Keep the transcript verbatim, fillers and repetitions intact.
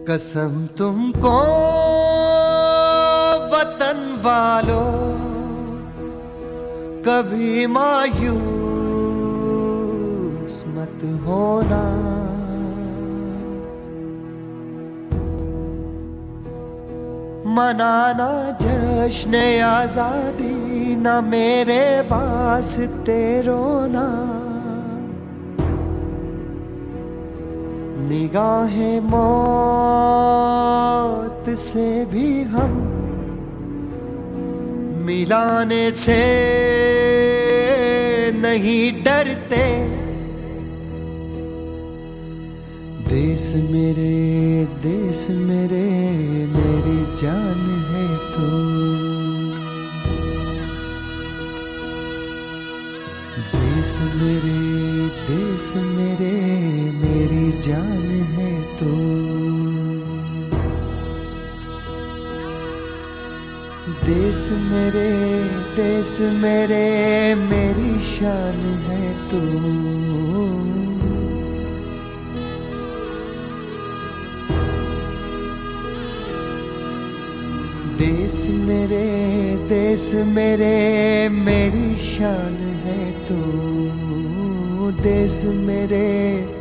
कसम तुमको वतन वालों, कभी मायूस मत होना। मनाना जश्न आजादी, ना मेरे वास्ते रोना। निगाहें मौत से भी हम मिलाने से नहीं डरते। देश मेरे देश मेरे मेरी जान है तू। देश मेरे देश मेरे मेरी जान है तू। देश मेरे देश मेरे मेरी शान है तू। देश मेरे देश मेरे मेरी शान है तू। देश मेरे